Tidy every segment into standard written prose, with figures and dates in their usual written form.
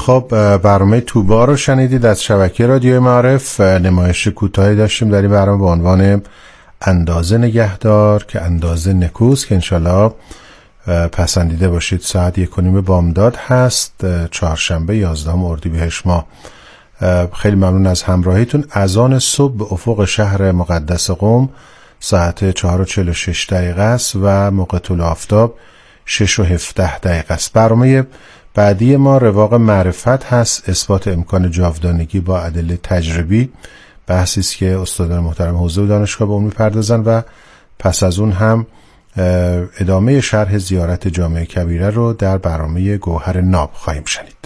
خب برنامه توبا رو شنیدید از شبکه رادیو معارف. نمایش کوتاهی داشتیم در این برنامه با عنوان اندازه نگهدار که اندازه نکوست که انشالله پسندیده باشید. ساعت 1:30 بامداد هست، چهارشنبه 11 اردیبهشت ماه. خیلی ممنون از همراهیتون. اذان صبح به افق شهر مقدس قم ساعت 4:46 است و موقع طلوع آفتاب 6:17 است. برنامه بعدی ما رواق معرفت هست، اثبات امکان جاودانگی با ادله تجربی، بحثی است که استادان محترم حوزه و دانشگاه به اون میپردازن و پس از اون هم ادامه شرح زیارت جامع کبیره رو در برنامه گوهر ناب خواهیم شنید.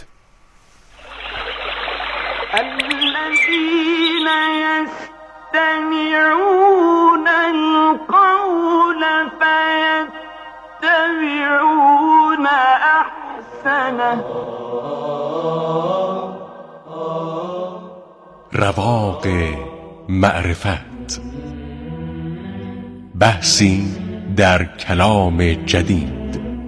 الذين يستمعون القول فيتبعون احسنه. رواق معرفت، بحثی در کلام جدید.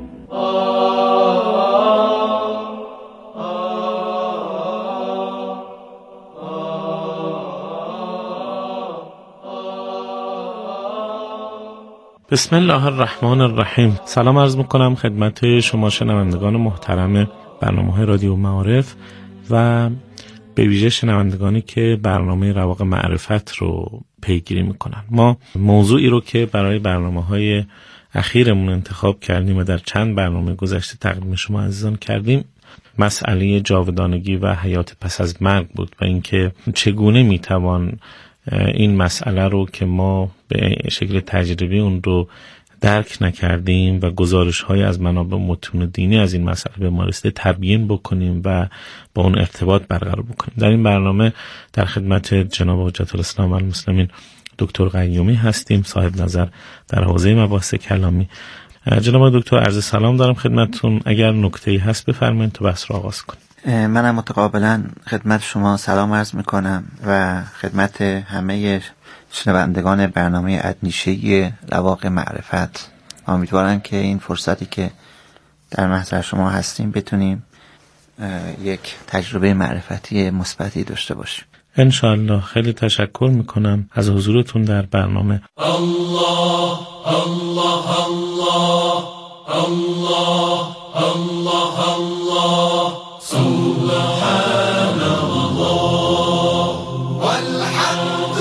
بسم الله الرحمن الرحیم. سلام عرض میکنم خدمت شما شنوندگان محترم برنامه رادیو معارف و به ویژه شنوندگانی که برنامه رواق معرفت رو پیگیری میکنن. ما موضوعی رو که برای برنامه‌های اخیرمون انتخاب کردیم و در چند برنامه گذشته تقدیم شما عزیزان کردیم، مسئله جاودانگی و حیات پس از مرگ بود و اینکه چگونه میتوان این مسئله رو که ما به شکل تجربی اون رو درک نکردیم و گزارش‌های از منابع متون دینی از این مسئله به ما رسیده تبیین بکنیم و با اون ارتباط برقرار بکنیم. در این برنامه در خدمت جناب حجت الاسلام و المسلمین دکتر قیومی هستیم، صاحب نظر در حوزه مباحث کلامی. جناب دکتر عرض سلام دارم خدمتتون. اگر نکته‌ای هست بفرمایید تا بحث رو آغاز کنیم. منم متقابلا خدمت شما سلام عرض میکنم و خدمت همه شنوندگان برنامه اندیشه رواق معرفت. امیدوارم که این فرصتی که در محضر شما هستیم بتونیم یک تجربه معرفتی مثبتی داشته باشیم انشاءالله. خیلی تشکر میکنم از حضورتون در برنامه. الله الله الله الله الله الله سبحان الله والحمد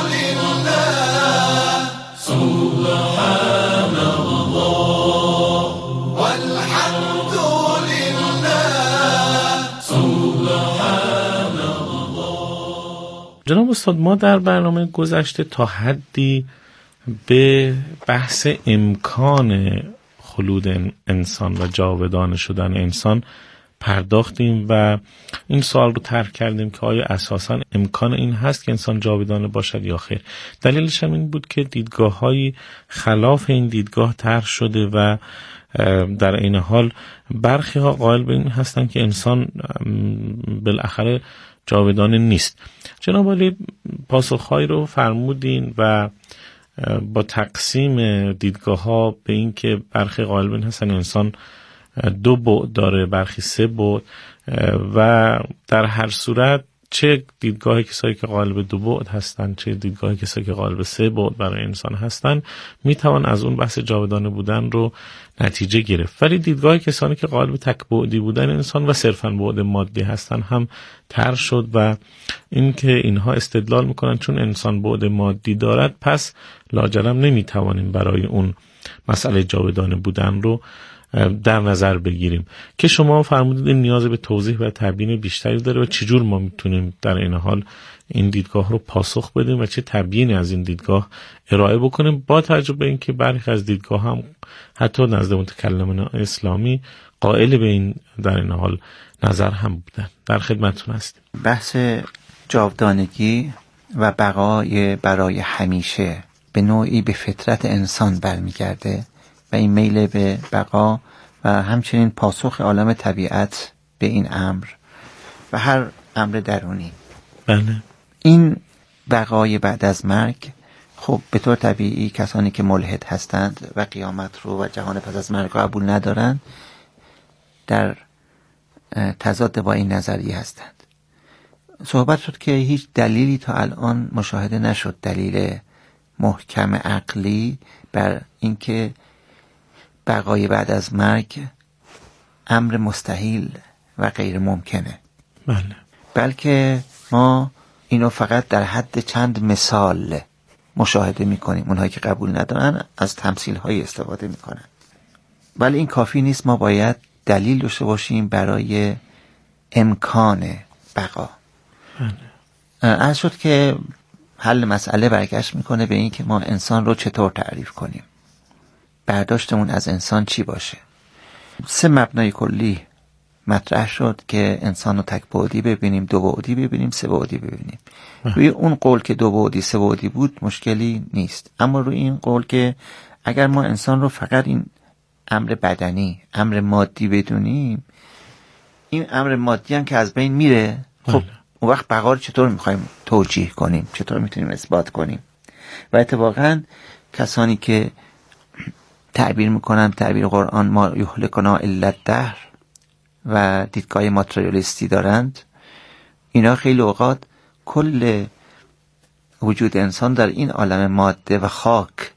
لله سبحان الله والحمد لله سبحان الله. جناب استاد، ما در برنامه گذشته تا حدی به بحث امکان خلود انسان و جاودانه شدن انسان پرداختیم و این سوال رو طرح کردیم که آیا اساساً امکان این هست که انسان جاودانه باشد یا خیر. دلیلش هم این بود که دیدگاه‌های خلاف این دیدگاه طرح شده و در این حال برخی ها قائل به این هستن که انسان بالاخره جاودانه نیست. جناب عالی پاسخهایی رو فرمودین و با تقسیم دیدگاه‌ها به این که برخی قائل به این هستن انسان 2 بعد داره، برخی 3 بعد و در هر صورت چه دیدگاه کسایی که قائل به 2 بعد هستن چه دیدگاه کسایی که قائل به 3 بعد برای انسان هستن میتوان از اون بحث جاودانه بودن رو نتیجه گرفت. ولی دیدگاه کسانی که قائل به تک بعدی بودن انسان و صرفاً بعد مادی هستن هم طرح شد و اینکه اینها استدلال میکنن چون انسان بعد مادی دارد پس لاجرم نمیتوانیم برای اون مسئله جاودانه بودن رو در نظر بگیریم که شما فرمودید این نیاز به توضیح و تبیین بیشتری داره و چجور ما میتونیم در این حال این دیدگاه رو پاسخ بدیم و چه تبیینی از این دیدگاه ارائه بکنیم، با توجه به اینکه برخی از دیدگاه هم حتی نزد متکلمان اسلامی قائل به این در این حال نظر هم بودن. در خدمتتون هستیم. بحث جاودانگی و بقای برای همیشه به نوعی به فطرت انسان برمیگرده و این میل به بقا و همچنین پاسخ عالم طبیعت به این امر و هر امر درونی. بله. این بقای بعد از مرگ خب به طور طبیعی کسانی که ملحد هستند و قیامت رو و جهان پس از مرگ رو قبول ندارند در تضاد با این نظریه هستند. صحبت شد که هیچ دلیلی تا الان مشاهده نشد، دلیل محکم عقلی بر اینکه بقای بعد از مرگ امر مستحیل و غیر ممکنه. بله. بلکه ما اینو فقط در حد چند مثال مشاهده میکنیم. اونهایی که قبول ندارن از تمثیل های استفاده میکنن، ولی این کافی نیست. ما باید دلیل داشته باشیم برای امکان بقا. عرض شد که حل مسئله برگشت میکنه به این که ما انسان رو چطور تعریف کنیم، برداشتمون از انسان چی باشه. 3 مبنای کلی مطرح شد که انسان رو تک بعدی ببینیم، 2 بعدی ببینیم، 3 بعدی ببینیم. روی اون قول که 2 بعدی 3 بعدی بود مشکلی نیست، اما روی این قول که اگر ما انسان رو فقط این امر بدنی، امر مادی بدونیم، این امر مادی هم که از بین میره، خب اون وقت بقا رو چطور میخوایم توجیه کنیم، چطور میتونیم اثبات کنیم؟ و اتفاقا کسانی که تعبیر میکنن تعبیر قرآن ما یهلکنا الا الدهر و دیدگاه ماتریالیستی دارند، اینا خیلی اوقات کل وجود انسان در این عالم ماده و خاک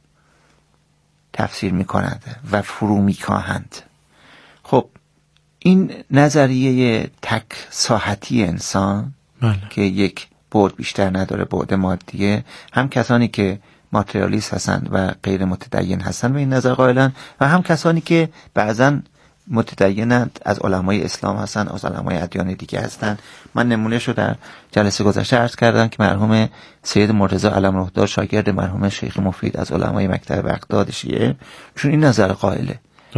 تفسیر میکنند و فرو میکاهند. خب این نظریه تک ساحتی انسان که یک بعد بیشتر نداره، بعد مادیه، هم کسانی که ماتریالیست هستند و غیر متدین هستند به این نظر قائلن، و هم کسانی که بعضا متدینند از علمای اسلام هستند، از علمای ادیان دیگه هستند. من نمونهشو در جلسه گذشته عرض کردم که مرحوم سید مرتضی علم الهدی شاگرد مرحوم شیخ مفید از علمای مکتب بغداد شیعه، چون این نظر قائله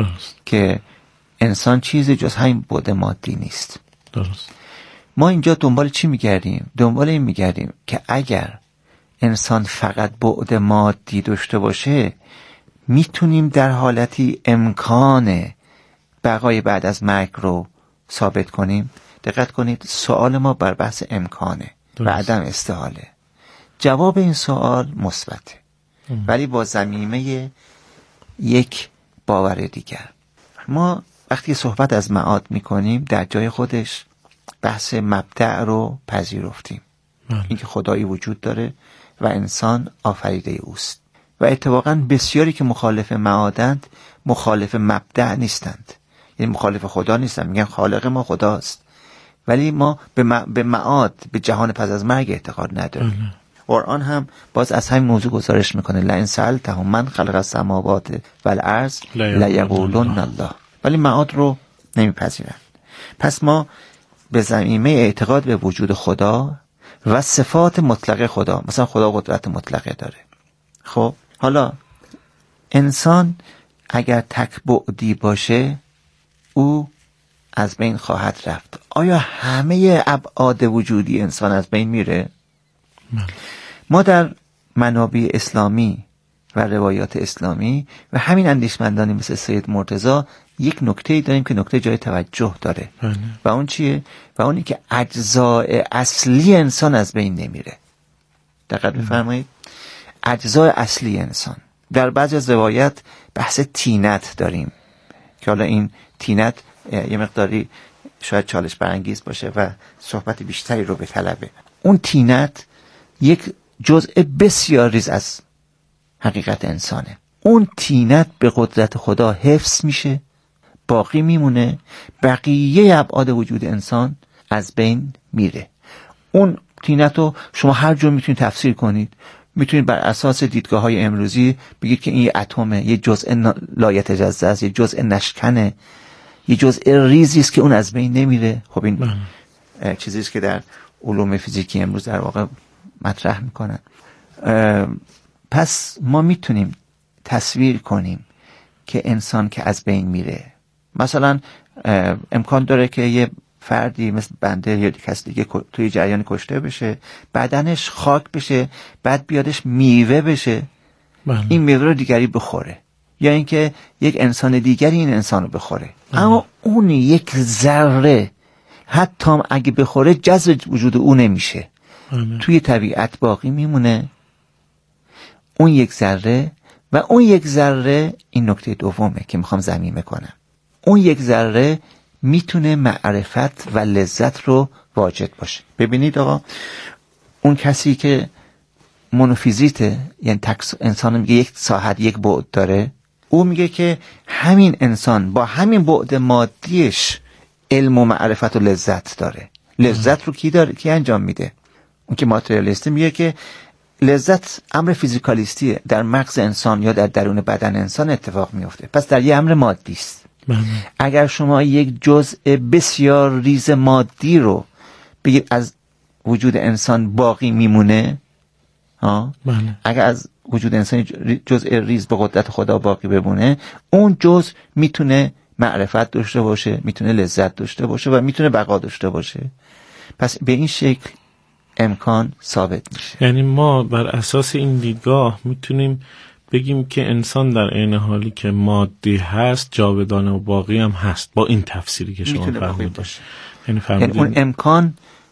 که انسان چیزی جز همین بعد مادی نیست. درست. ما اینجا دنبال چی میگردیم؟ دنبال این میگردیم که اگر انسان فقط بعد مادی داشته باشه، میتونیم در حالتی امکان بقای بعد از مرگ رو ثابت کنیم. دقت کنید، سوال ما بر بحث امکانه و عدم استحاله. جواب این سوال مثبته، ولی با ضمیمه یک باور دیگر. ما وقتی صحبت از معاد میکنیم در جای خودش بحث مبدأ رو پذیرفتیم، اینکه خدایی وجود داره و انسان آفریده اوست. و اتفاقا بسیاری که مخالف معادند مخالف مبدأ نیستند، یعنی مخالف خدا نیستند، میگن خالق ما خداست، ولی ما به معاد، به جهان پس از مرگ اعتقاد نداریم. قرآن هم باز از همین موضوع گزارش میکنه لئن سألتهم من خلق السماوات والارض لیقولن الله، ولی معاد رو نمیپذیرن. پس ما به ضمیمه اعتقاد به وجود خدا و صفات مطلقه خدا، مثلا خدا قدرت مطلقه داره. خب حالا انسان اگر تک بعدی باشه او از بین خواهد رفت. آیا همه ابعاد وجودی انسان از بین میره؟ ما در منابع اسلامی و روایات اسلامی و همین اندیشمندانی مثل سید مرتضی یک نکته داریم که نکته جای توجه داره. و اون چیه؟ و اونی که اجزای اصلی انسان از بین نمیره. دقت بفرمایید، اجزای اصلی انسان. در بعضی از روایت بحث تینت داریم که حالا این تینت یه مقداری شاید چالش برانگیز باشه و صحبت بیشتری رو به طلبه. اون تینت یک جزء بسیار ریز از حقیقت انسانه. اون تینت به قدرت خدا حفظ میشه، باقی میمونه، بقیه ابعاد وجود انسان از بین میره. اون تینت رو شما هر جور میتونید تفسیر کنید. میتونید بر اساس دیدگاه های امروزی بگید که این یه اتمه، یه جزء لایتجزا است، یه جزء نشکنه، یه جزء ریزی است که اون از بین نمیره. خب این چیزی است که در علوم فیزیکی امروز در واقع مطرح میکنن. پس ما میتونیم تصویر کنیم که انسان که از بین میره، مثلا امکان داره که یه فردی مثل بنده یا کسی دیگه توی جریان کشته بشه، بدنش خاک بشه، بعد بیادش میوه بشه، این میوه رو دیگری بخوره، یا اینکه یک انسان دیگری این انسان رو بخوره. اما اون یک ذره حتی اگه بخوره جذب وجود او نمیشه، توی طبیعت باقی میمونه. اون یک ذره و اون یک ذره، این نکته دومه که میخوام ضمیمه کنم، اون یک ذره میتونه معرفت و لذت رو واجد باشه. ببینید آقا، اون کسی که مونوفیزیته، یعنی انسان میگه یک ساحت یک بعد داره، او میگه که همین انسان با همین بعد مادیش علم و معرفت و لذت داره. لذت رو کی انجام میده؟ اون که ماتریالیسته میگه که لذت امر فیزیکالیستیه، در مغز انسان یا در درون بدن انسان اتفاق میفته، پس در یه امر مادی است. اگر شما یک جزء بسیار ریز مادی رو بگید از وجود انسان باقی میمونه، اگر از وجود انسان جزء ریز به قدرت خدا باقی بمونه، اون جزء میتونه معرفت داشته باشه، میتونه لذت داشته باشه و میتونه بقا داشته باشه. پس به این شکل امکان ثابت میشه. یعنی ما بر اساس این دیدگاه میتونیم بگیم که انسان در عین حالی که مادی هست جاودانه و باقی هم هست، با این تفسیری که شما فرمودید. یعنی اون امکان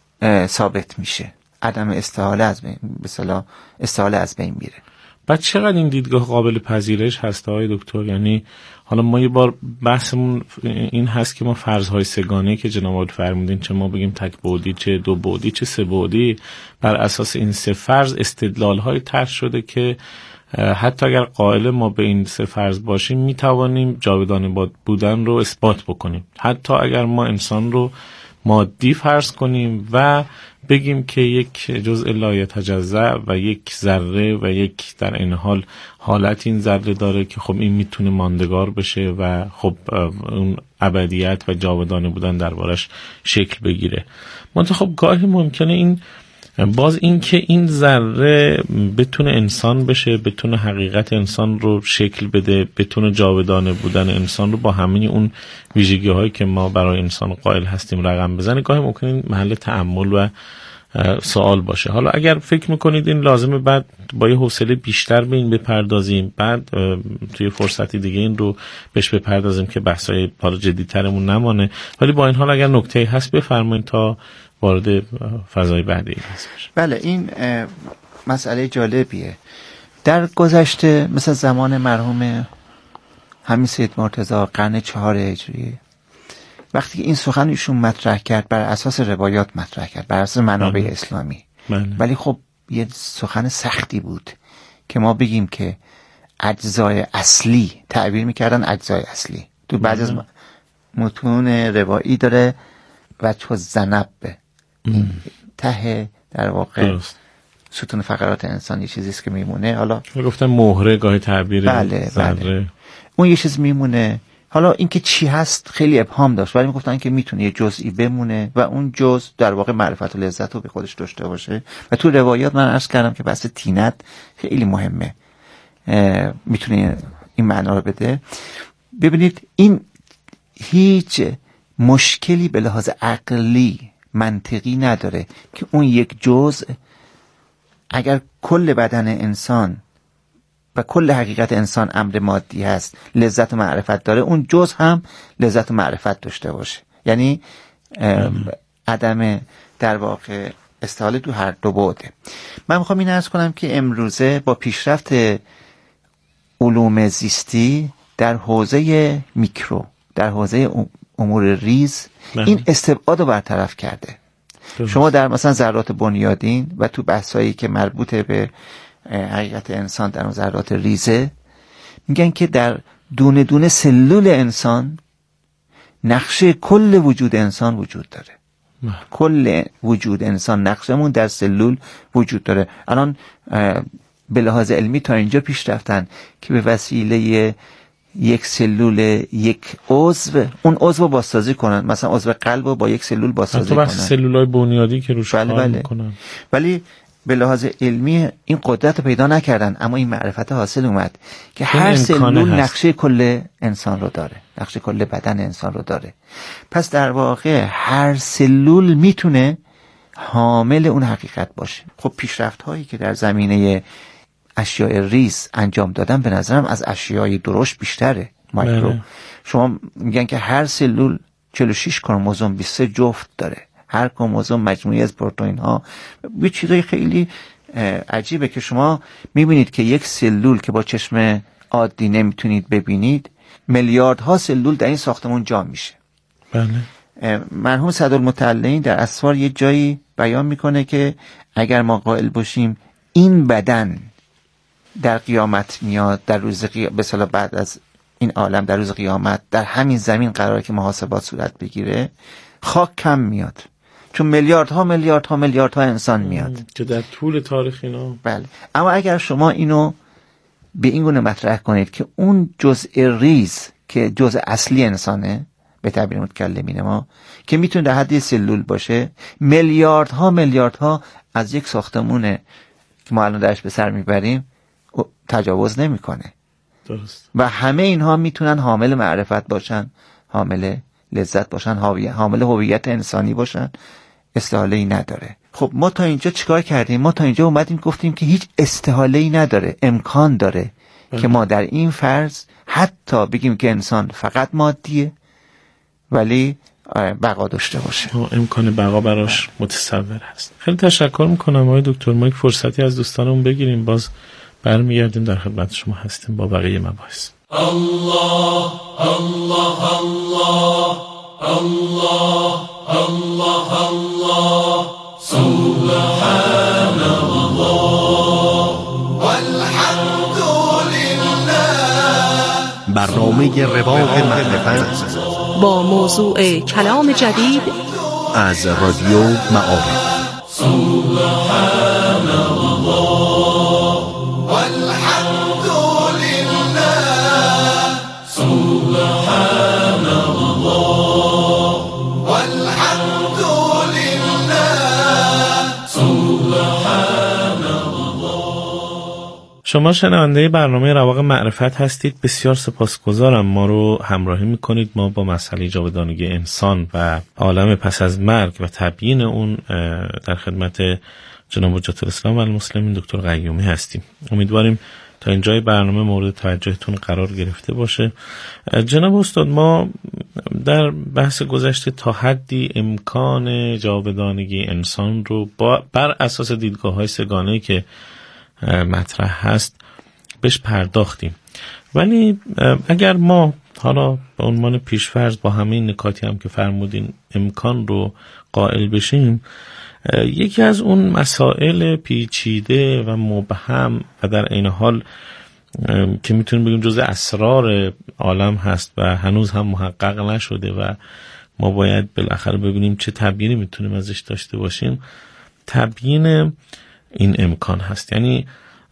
ثابت میشه، عدم استحاله از بین، به اصطلاح استحاله از بین میره. بعد چقدر این دیدگاه قابل پذیرش هست آقای دکتر؟ یعنی حالا ما یه بار بحثمون این هست که ما فرض‌های سه‌گانه‌ای که جناب عالی فرمودین، چه ما بگیم تک بعدی، چه دو بعدی، چه سه بعدی، بر اساس این سه فرض استدلال‌های طرح شده که حتی اگر قائل ما به این سه فرض باشیم میتوانیم جاودانه بودن رو اثبات بکنیم، حتی اگر ما انسان رو مادی فرض کنیم و بگیم که یک جزء لایتجزا و یک ذره و یک در این حال حالت این ذره داره که خب این میتونه ماندگار بشه و خب اون ابدیت و جاودانه بودن دربارش شکل بگیره. منتها خب گاهی ممکنه این باز این که این ذره بتونه انسان بشه، بتونه حقیقت انسان رو شکل بده، بتونه جاودانه بودن انسان رو با همه اون ویژگی هایی که ما برای انسان قائل هستیم رقم بزنه، گاهی ممکنه این محل تأمل و سوال باشه. حالا اگر فکر میکنید این لازمه بعد با یه حوصله بیشتر به این بپردازیم، بعد توی فرصتی دیگه این رو بهش بپردازیم که بحثای حالا جدی‌ترمون نمانه، ولی با این حال اگر نکته‌ای هست بفرمایید تا وارد فضای بعدی هست بشه. بله، این مسئله جالبیه. در گذشته مثل زمان مرحوم همین سید مرتضی قرن 4 هجری، وقتی که این سخن ایشون مطرح کرد بر اساس روایات مطرح کرد، بر اساس منابع اسلامی، ولی خب یه سخن سختی بود که ما بگیم که اجزای اصلی، تعبیر میکردن اجزای اصلی، تو بعضی از متون روایی داره وجه الذنب، ته در واقع ستون فقرات انسان یه چیزیست که میمونه. حالا گفتن مهره گاهی تعبیر بله. اون یه چیز میمونه. حالا اینکه چی هست خیلی ابهام داشت، ولی میگفتن که میتونه یه جزئی بمونه و اون جزء در واقع معرفت و لذت رو به خودش داشته باشه. و تو روایات من عرض کردم که بحث تینت خیلی مهمه، میتونه این معنا رو بده. ببینید این هیچ مشکلی به لحاظ عقلی منطقی نداره که اون یک جزء اگر کل بدن انسان و کل حقیقت انسان امر مادی هست، لذت و معرفت داره، اون جزء هم لذت و معرفت داشته باشه. یعنی عدم در واقع استحاله تو هر دو بعده. من میخوام این عرض کنم که امروزه با پیشرفت علوم زیستی در حوزه میکرو، در حوزه امور ریز، این استبعاد رو برطرف کرده. شما در مثلا ذرات بنیادین و تو بحثایی که مربوط به حقیقت انسان در اون ذرات ریزه، میگن که در دونه دونه سلول انسان نقشه کل وجود انسان وجود داره. کل وجود انسان نقشمون در سلول وجود داره. الان به لحاظ علمی تا اینجا پیش رفتن که به وسیله یک سلول یک عضو، اون عضو رو بازسازی کنن، مثلا عضو قلب رو با یک سلول بازسازی کنن، حتی سلولای بنیادی که روش کار میکنن. ولی به لحاظ علمی این قدرت رو پیدا نکردن، اما این معرفت حاصل اومد که هر سلول نقشه کل انسان رو داره، نقشه کل بدن انسان رو داره. پس در واقع هر سلول میتونه حامل اون حقیقت باشه. خب پیشرفت هایی که در زمینه اشیاء ریز انجام دادن به نظرم از اشیاء درشت بیشتره. مایکرو شما میگن که هر سلول 46 کروموزوم 23 جفت داره، هر کروموزوم مجموعی از پروتئین ها. یه چیزای خیلی عجیبه که شما میبینید که یک سلول که با چشم عادی نمیتونید ببینید، میلیاردها سلول در این ساختمون جا میشه. بله. مرحوم سعدالمتعلین در اسفار یه جایی بیان میکنه که اگر ما قائل باشیم این بدن در قیامت میاد، در روز به صلاح بعد از این عالم در روز قیامت در همین زمین قراره که محاسبات صورت بگیره، خاک کم میاد، چون میلیاردها انسان میاد که در طول تاریخ اینا. بله. اما اگر شما اینو به این گونه مطرح کنید که اون جزء ریز که جزء اصلی انسانه، به تعبیر متکلمین ما، که میتونه در حد سلول باشه، میلیاردها از یک ساختمونه که ما الان درش به سر میبریم تجاوز نمیکنه. درست. و همه اینها میتونن حامل معرفت باشن، حامل لذت باشن، حامل هویت انسانی باشن، استحاله‌ای نداره. خب ما تا اینجا چیکار کردیم؟ ما تا اینجا اومدیم گفتیم که هیچ استحاله‌ای نداره، امکان داره که ما در این فرض حتی بگیم که انسان فقط مادیه ولی بقا داشته باشه، امکان بقا براش متصور هست. خیلی تشکر میکنم آقای دکتر. ما یک فرصتی از دوستانمون بگیریم، باز برمیگردیم در خدمت شما هستیم با بقیه مباحث. الله الله الله الله الله الله سبحان الله والحمد لله. برنامه رواق معرفت با موضوع کلام جدید از رادیو معارف. سبحان الله والحمد لله. سبحان الله والحمد لله. سبحان الله. شما شنونده برنامه رواق معرفت هستید. بسیار سپاسگزارم ما رو همراهی میکنید. ما با مسئله جاودانگی انسان و عالم پس از مرگ و تبیین اون در خدمت جناب حجت الاسلام و المسلمین دکتر قیومی هستیم. امیدواریم تا اینجای برنامه مورد توجهتون قرار گرفته باشه. جناب استاد، ما در بحث گذشته تا حدی امکان جاودانگی انسان رو بر اساس دیدگاه‌های سه‌گانه‌ای که مطرح هست بهش پرداختیم، ولی اگر ما حالا به عنوان پیشفرض با همه این نکاتی هم که فرمودین امکان رو قائل بشیم، یکی از اون مسائل پیچیده و مبهم و در عین حال که میتونیم بگیم جزء اسرار عالم هست و هنوز هم محقق نشده و ما باید بالاخره ببینیم چه تبیینی میتونیم ازش داشته باشیم، تبیین این امکان هست. یعنی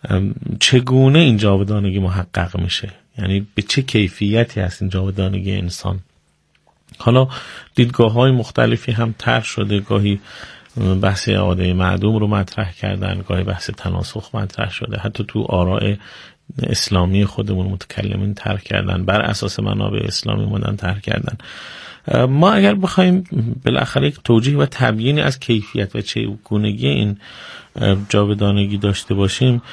چگونه این جاودانگی محقق میشه، یعنی به چه کیفیتی هست این جاودانگی انسان. حالا دیدگاه‌های مختلفی هم طرح شده، گاهی بحث اعاده معدوم رو مطرح کردن، گاهی بحث تناسخ مطرح شده، حتی تو آراء اسلامی خودمون متکلمین طرح کردن، بر اساس منابع اسلامی مدن طرح کردن. ما اگر بخوایم بالاخره یک توجیه و تبیینی از کیفیت و چگونگی این جاودانگی داشته باشیم،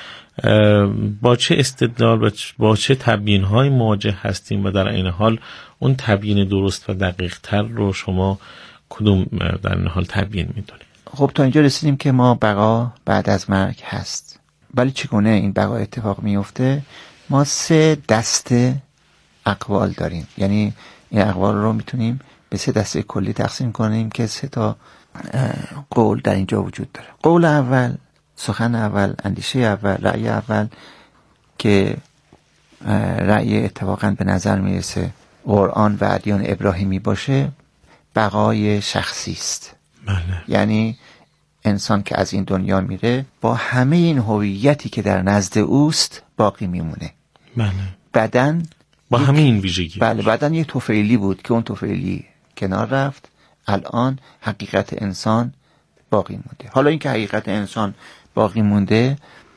با چه استدلال و با چه تبیین‌های مواجه هستیم و در این حال اون تبیین درست و دقیق تر رو شما کدوم در این حال تبیین میدونید؟ خب تا اینجا رسیدیم که ما بقا بعد از مرگ هست، ولی چگونه این بقا اتفاق میفته؟ ما 3 دسته اقوال داریم، یعنی این اقوال رو میتونیم به 3 دسته کلی تقسیم کنیم که 3 تا قول در اینجا وجود داره. قول اول، سخن اول، اندیشه اول، رأی اول که رأی اتفاقا به نظر میرسه قرآن و ادیان ابراهیمی باشه، بقای شخصی است. بله. یعنی انسان که از این دنیا میره با همه این هویتی که در نزد اوست باقی میمونه. بله. بدن با همه این ویژگی. بله، بدن یک طفیلی بود که اون طفیلی کنار رفت، الان حقیقت انسان باقی مونده. حالا این که حقیقت انسان باقی مونده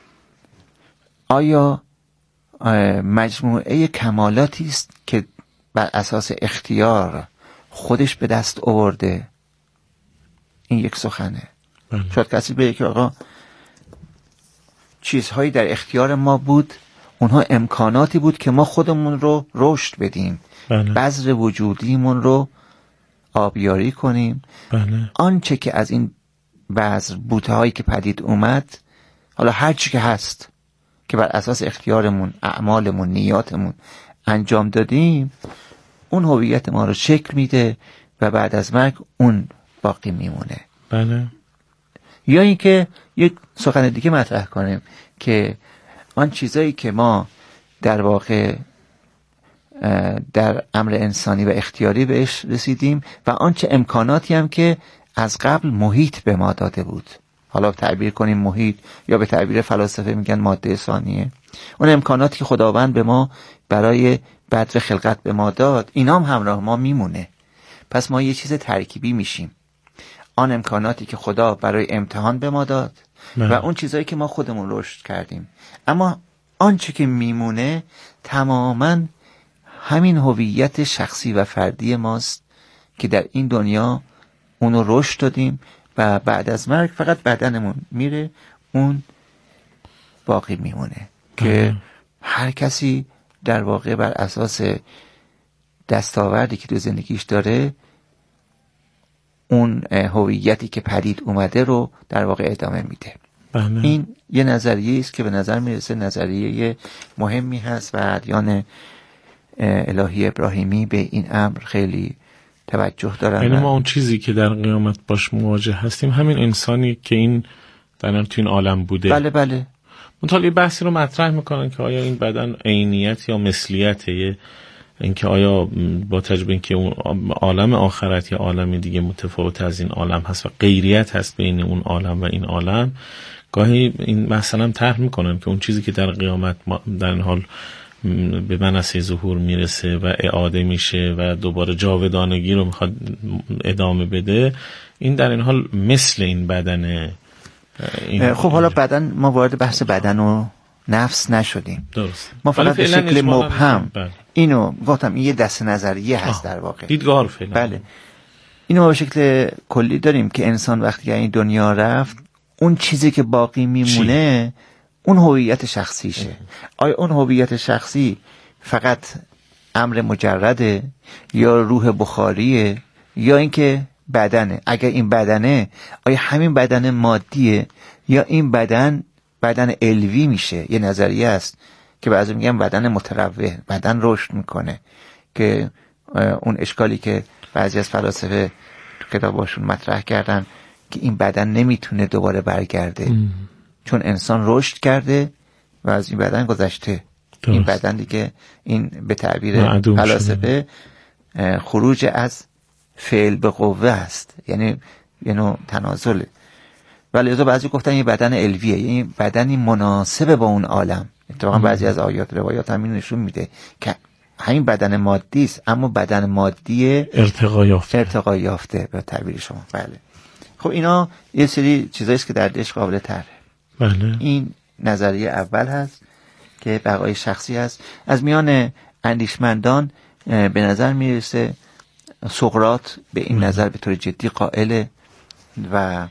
آیا مجموعه کمالاتی است که بر اساس اختیار خودش به دست آورده؟ این یک سخنه. شاید کسی بگه که آقا چیزهایی در اختیار ما بود، اونها امکاناتی بود که ما خودمون رو رشد بدیم، بذر وجودیمون رو آبیاری کنیم. بله. آنچه که از این بذر بوته هایی که پدید اومد، حالا هر چی که هست که بر اساس اختیارمون، اعمالمون، نیاتمون انجام دادیم، اون هویت ما رو شکل میده و بعد از مرگ اون باقی میمونه. بله. یا اینکه یک سخن دیگه مطرح کنیم که آن چیزایی که ما در واقع در امر انسانی و اختیاری بهش رسیدیم و آنچه امکاناتی هم که از قبل محیط به ما داده بود، حالا تعبیر کنیم محیط یا به تعبیر فلاسفه میگن ماده ثانیه، اون امکاناتی که خداوند به ما برای بدر خلقت به ما داد، اینا هم همراه ما میمونه. پس ما یه چیز ترکیبی میشیم. آن امکاناتی که خدا برای امتحان به ما داد و اون چیزایی که ما خودمون رشد کردیم، اما آنچه که میمونه تماماً همین هویت شخصی و فردی ماست که در این دنیا اونو رشد دادیم و بعد از مرگ فقط بدنمون میره، اون باقی میمونه که هر کسی در واقع بر اساس دستاوردی که تو زندگیش داره اون هویتی که پدید اومده رو در واقع ادامه میده. این یه نظریه است که به نظر میرسه نظریه مهمی هست و ادیان الهی ابراهیمی به این امر خیلی توجه دارن. یعنی ما اون چیزی که در قیامت باش مواجه هستیم همین انسانی که این در تو این عالم بوده. بله بله. منتها یه بحثی رو مطرح میکنن که آیا این بدن عینیت یا مثلیته، اینکه آیا با تجربه اینکه اون عالم آخرت یا عالم دیگه متفاوت از این عالم هست و غیریت هست بین اون عالم و این عالم، گاهی این مثلا طرح میکنن که اون چیزی که در قیامت در این حال به منصه ظهور میرسه و اعاده میشه و دوباره جاودانگی رو میخواد ادامه بده، این در این حال مثل این بدن خب حالا بدن، ما وارد بحث بدن و نفس نشدیم. درست. ما فقط به شکل مبهم اینو گفتم، این یه دست نظریه هست در واقع، دیدگاه فعلا. بله. اینو به شکل کلی داریم که انسان وقتی این دنیا رفت، اون چیزی که باقی میمونه اون هویت شخصیشه. آیا اون هویت شخصی فقط امر مجرده یا روح بخاریه یا اینکه بدنه؟ اگر این بدنه، آیا همین بدن مادیه یا این بدن علوی میشه؟ یه نظریه است که بعضی میگن بدن متروح، بدن رشد میکنه، که اون اشکالی که بعضی از فلاسفه تو کتاباشون مطرح کردن که این بدن نمیتونه دوباره برگرده چون انسان رشد کرده و از این بدن گذشته. درست. این بدن دیگه، این به تعبیر فلاسفه خروج از فعل به قوه است، یعنی یه نوع تنازله. ولی از بعضی گفتن یه بدن علویه، یعنی بدنی مناسب با اون عالم. اتفاقا بعضی از آیات روایات همین نشون میده که همین بدن مادی است اما بدن مادی ارتقا یافته به تعبیر شما. بله. خب اینا یه سری چیزایی است که در دش قابل طرحه. بله. این نظریه اول هست که بقای شخصی هست. از میان اندیشمندان به نظر میرسه سقراط به این نظر به طور جدی قائله و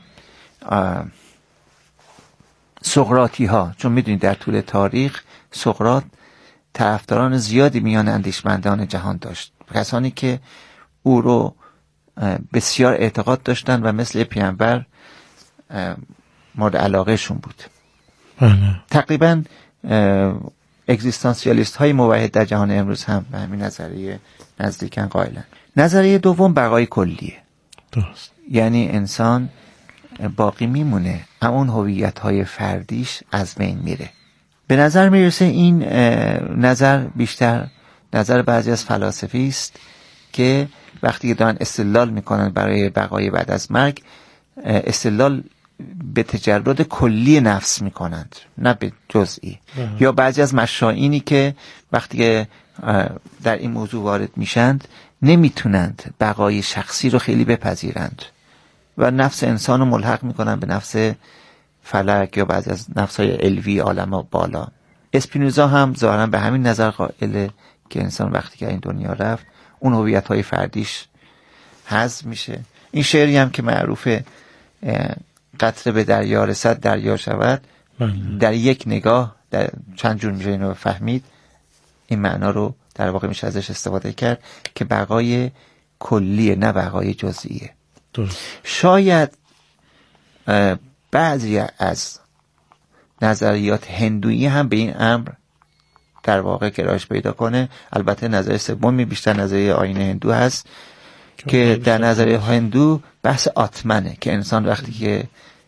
سقراطی ها، چون میدونید در طول تاریخ سقراط طرفداران زیادی میان اندیشمندان جهان داشت، کسانی که او رو بسیار اعتقاد داشتن و مثل پیامبر مورد علاقه شون بود. تقریبا اگزیستانسیالیست های موحد در جهان امروز هم به همین نظریه نزدیکن قائلن. نظریه دوم بقای کلیه. درست. یعنی انسان باقی میمونه اما اون هویت های فردیش از بین میره. به نظر میرسه این نظر بیشتر نظر بعضی از فلاسفی است که وقتی دارن استدلال میکنن برای بقای بعد از مرگ، استدلال به تجرد کلی نفس میکنند نه به جزئی. یا بعضی از مشائینی که وقتی در این موضوع وارد میشند نمیتونند بقای شخصی رو خیلی بپذیرند و نفس انسان رو ملحق میکنن به نفس فلک یا بعضی از نفس‌های علوی عالم و بالا. اسپینوزا هم ظاهرا به همین نظر قائله که انسان وقتی که این دنیا رفت اون هویت‌های فردیش حذف میشه. این شعری هم که معروفه قطره به دریا رسد دریا شود، در یک نگاه در چند جور میشه اینو فهمید. این معنا رو در واقع میشه ازش استفاده کرد که بقای کلیه نه بقای جزئیه. شاید بعضی از نظریات هندویی هم به این امر در واقع گرایش پیدا کنه. البته نظریه سومی بیشتر نظریه آیین هندو هست که در نظریه هندو بحث آتمنه که انسان وقتی که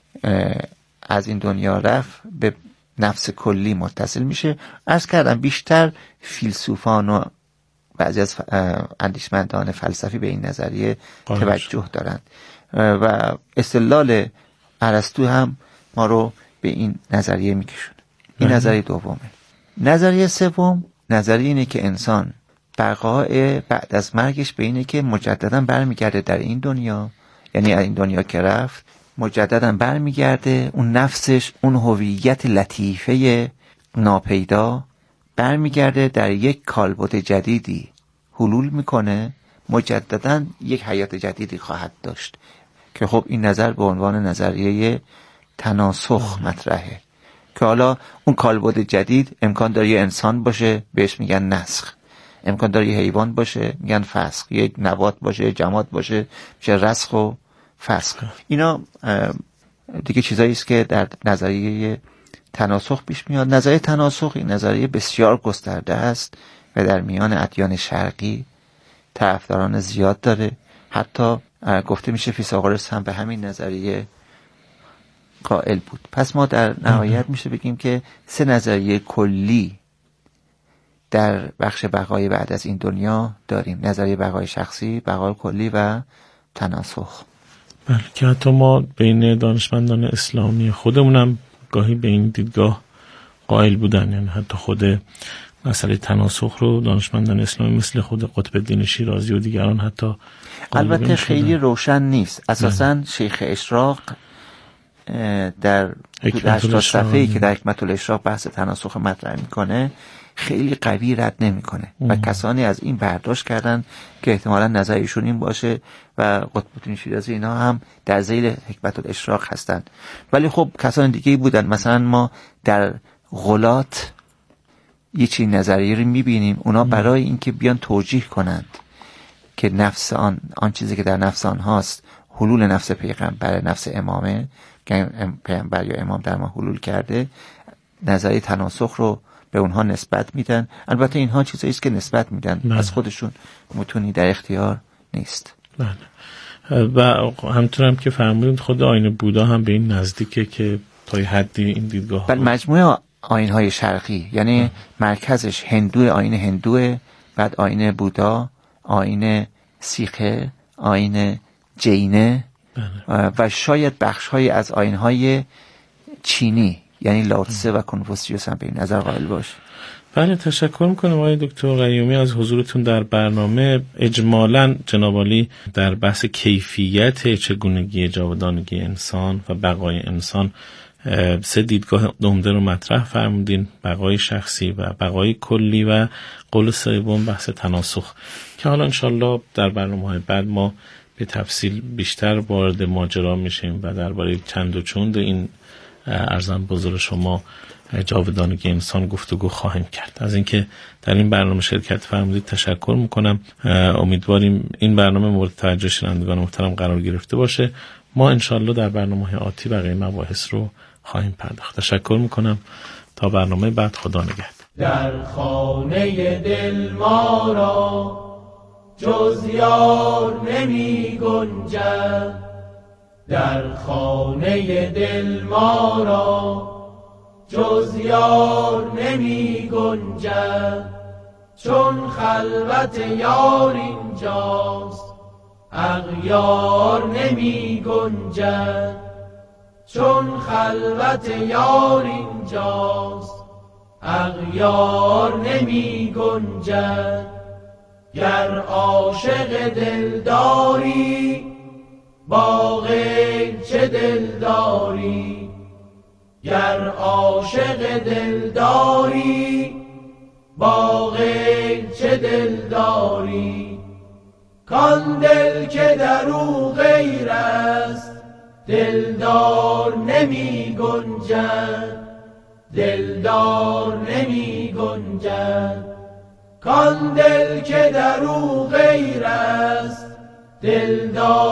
از این دنیا رفت به نفس کلی متصل میشه. عرض کردم بیشتر فیلسوفان و بعضی از اندیشمندان فلسفی به این نظریه توجه دارند و استدلال ارسطو هم ما رو به این نظریه میکشونه. این نظریه دومه. نظریه سوم نظریه اینه که انسان بقای بعد از مرگش به اینه که مجددا برمیگرده در این دنیا، یعنی این دنیا که رفت مجددا برمیگرده، اون نفسش، اون هویت لطیفه ناپیدا برمیگرده در یک کالبد جدیدی حلول میکنه، مجددا یک حیات جدیدی خواهد داشت که خب این نظر به عنوان نظریه تناسخ مطرحه که حالا اون کالبد جدید امکان داره یه انسان باشه بهش میگن نسخ، امکان داره یه حیوان باشه میگن فسخ، یک نبات باشه جماد باشه میشه رسخ و فسخ. اینا دیگه چیزایی است که در نظریه تناسخ پیش میاد. نظریه تناسخ این نظریه بسیار گسترده است و در میان ادیان شرقی طرفداران زیاد داره. حتی گفته میشه فیثاغورس هم به همین نظریه قائل بود. پس ما در نهایت میشه بگیم که سه نظریه کلی در بخش بقای بعد از این دنیا داریم: نظریه بقای شخصی، بقای کلی و تناسخ. بله، که حتی ما بین دانشمندان اسلامی خودمونم گاهی به این دیدگاه قائل بودن، یعنی حتی خود مسئله تناسخ رو دانشمندان اسلامی مثل خود قطب الدین شیرازی و دیگران حتی البته خیلی روشن نیست. اساساً شیخ اشراق در 80 صفحه‌ای که در حکمت الاشراق بحث تناسخ مطرح میکنه خیلی قوی رد نمیکنه و کسانی از این برداشت کردن که احتمالاً نظرشون این باشه و قطب الدین شیرازی اینا هم در ذیل حکمت الاشراق هستن. ولی خب کسان دیگه‌ای بودن. مثلا ما در غلات یه چیز نظریه رو میبینیم، اونا برای اینکه بیان توجیه کنند که نفس آن چیزی که در نفس آنهاست حلول نفس پیغمبر، نفس امامه که پیغمبر یا امام در ما حلول کرده، نظریه تناسخ رو به اونها نسبت میدن. البته اینها چیزایی است که نسبت میدن، از خودشون متونی در اختیار نیست. و همونطور هم که فرمودید خود آیین بودا هم به این نزدیکه که تا حدی این دیدگاه مجموعه آیین‌های شرقی، یعنی مرکزش هندو، آیین هندوه، بعد آیین بودا، آیین سیخه، آیین جینه و شاید بخش‌های از آیین‌های چینی یعنی لاوتسه و کنفوسیوس هم به این نظر قائل باشه. بله، تشکر میکنم آقای دکتر قیومی از حضورتون در برنامه. اجمالاً جناب عالی در بحث کیفیت چگونگی جاودانگی انسان و بقای انسان سه دیدگاه عمده رو مطرح فرمودین: بقای شخصی و بقای کلی و قول سوم بحث تناسخ، که حالا انشالله در برنامه‌های بعد ما به تفصیل بیشتر وارد ماجرا میشیم و درباره چند و چوند این ارزم بزرگ شما جاودانگی انسان گفتگو خواهیم کرد. از اینکه در این برنامه شرکت فرمودید تشکر میکنم. امیدواریم این برنامه مورد توجه شنوندگان محترم قرار گرفته باشه. ما انشالله در برنامه‌های آتی بقیه مباحث رو خواهیم پرداخت. تشکر میکنم. تا برنامه بعد، خدا نگهدار. در خانه دل ما را جز یار نمی گنجد، در خانه دل ما را جز یار نمی گنجد، چون خلوت یار اینجاست اغیار نمی گنجد، چون خلوت یار اینجاست اغیار نمی گنجد. گر عاشق دلداری با غیر چه دلداری، گر عاشق دلداری با غیر چه دلداری، کان دل که در او غیر است دلدار نمی گنجد، دلدار نمی گنجد، کان دل که در او غیر است دلدار